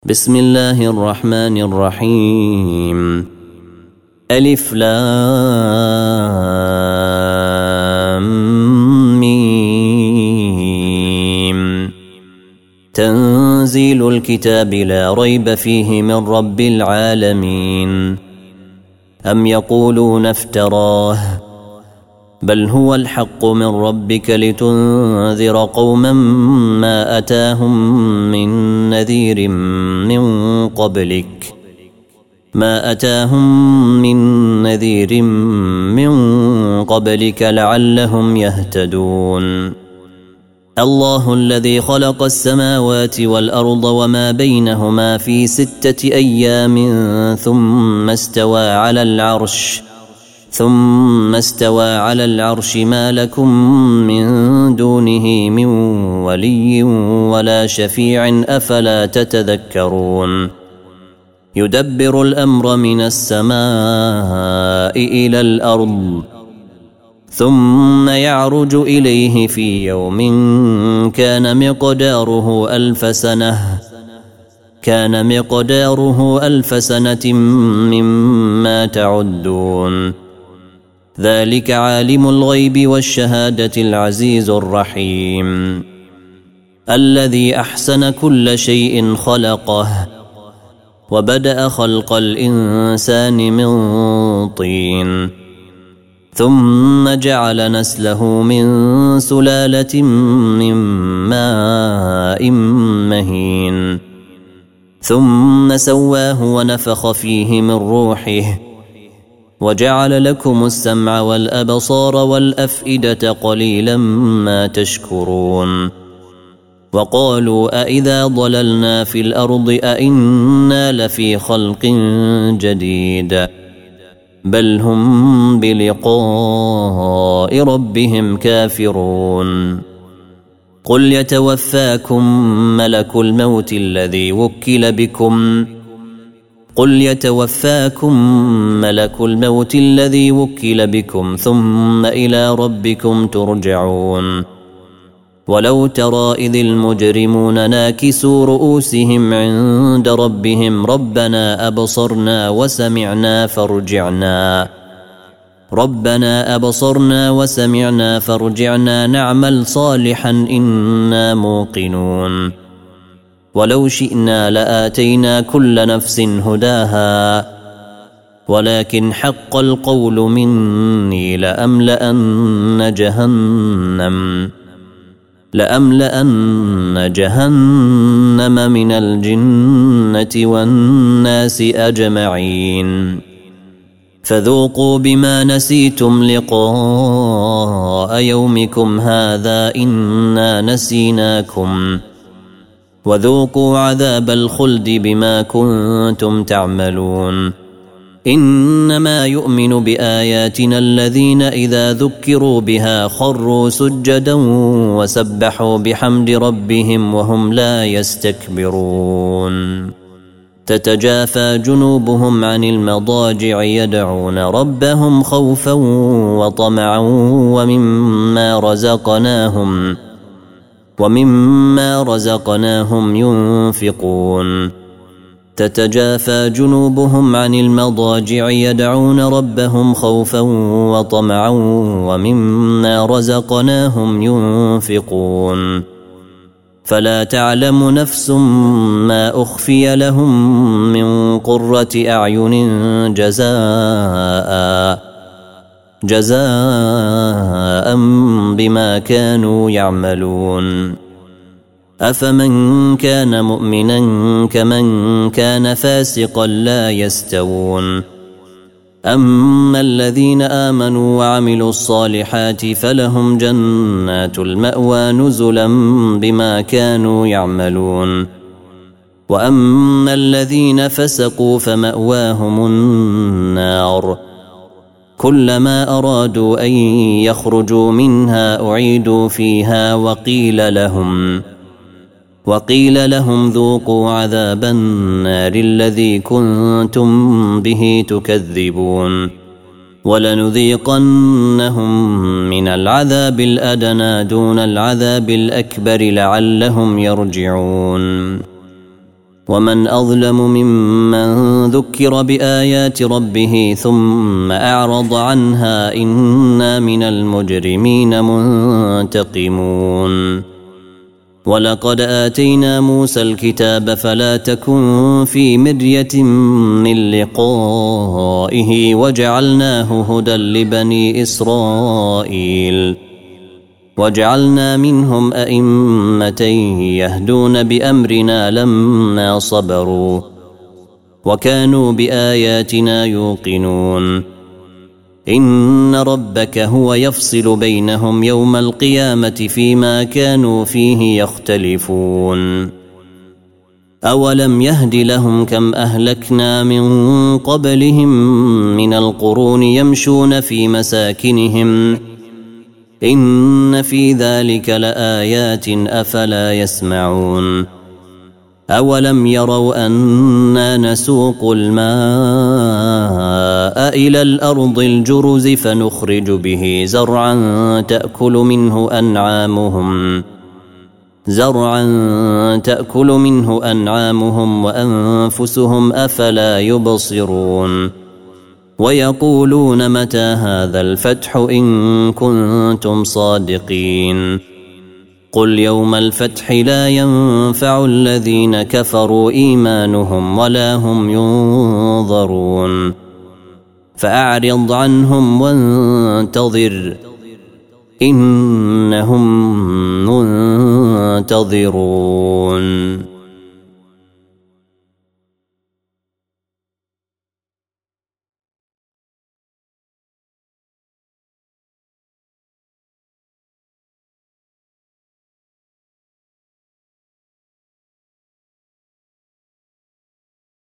بسم الله الرحمن الرحيم. ألف لام ميم. تنزيل الكتاب لا ريب فيه من رب العالمين. أم يقولون افتراه بل هو الحق من ربك لتنذر قوما ما أتاهم من نذير من قبلك لعلهم يهتدون. الله الذي خلق السماوات والأرض وما بينهما في 6 أيام ثم استوى على العرش ما لكم من دونه من ولي ولا شفيع أفلا تتذكرون. يدبر الأمر من السماء إلى الأرض ثم يعرج إليه في يوم كان مقداره ألف سنة مما تعدون. ذلك عالم الغيب والشهادة العزيز الرحيم. الذي أحسن كل شيء خلقه وبدأ خلق الإنسان من طين ثم جعل نسله من سلالة من ماء مهين ثم سواه ونفخ فيه من روحه وجعل لكم السمع والأبصار والأفئدة قليلا ما تشكرون. وقالوا أإذا ضللنا في الأرض أإنا لفي خلق جديد بل هم بلقاء ربهم كافرون. قل يتوفاكم ملك الموت الذي وكل بكم ثم إلى ربكم ترجعون. ولو ترى إذ المجرمون ناكسوا رؤوسهم عند ربهم ربنا أبصرنا وسمعنا فارجعنا نعمل صالحا إنا موقنون. ولو شئنا لآتينا كل نفس هداها ولكن حق القول مني لأملأن جهنم من الجنة والناس أجمعين. فذوقوا بما نسيتم لقاء يومكم هذا إنا نسيناكم وذوقوا عذاب الخلد بما كنتم تعملون. إنما يؤمن بآياتنا الذين إذا ذكروا بها خروا سجدا وسبحوا بحمد ربهم وهم لا يستكبرون. تتجافى جنوبهم عن المضاجع يدعون ربهم خوفا وطمعا ومما رزقناهم ينفقون. تتجافى جنوبهم عن المضاجع يدعون ربهم خوفا وطمعا ومما رزقناهم ينفقون. فلا تعلم نفس ما أخفي لهم من قرة أعين جزاء بما كانوا يعملون. أفمن كان مؤمنا كمن كان فاسقا لا يستوون. أما الذين آمنوا وعملوا الصالحات فلهم جنات المأوى نزلا بما كانوا يعملون. وأما الذين فسقوا فمأواهم النار كلما أرادوا أن يخرجوا منها أعيدوا فيها وقيل لهم ذوقوا عذاب النار الذي كنتم به تكذبون. ولنذيقنهم من العذاب الأدنى دون العذاب الأكبر لعلهم يرجعون. ومن أظلم ممن ذكر بآيات ربه ثم أعرض عنها إنا من المجرمين منتقمون ولقد آتينا موسى الكتاب فلا تكن في مرية من لقائه وجعلناه هدى لبني إسرائيل وجعلنا منهم أئمة يهدون بأمرنا لما صبروا وكانوا بآياتنا يوقنون إن ربك هو يفصل بينهم يوم القيامة فيما كانوا فيه يختلفون أولم يهد لهم كم أهلكنا من قبلهم من القرون يمشون في مساكنهم إن في ذلك لآيات أفلا يسمعون أولم يروا أنا نسوق الماء إلى الأرض الجرز فنخرج به زرعا تأكل منه أنعامهم وأنفسهم أفلا يبصرون ويقولون متى هذا الفتح إن كنتم صادقين قل يوم الفتح لا ينفع الذين كفروا إيمانهم ولا هم ينظرون فأعرض عنهم وانتظر إنهم منتظرون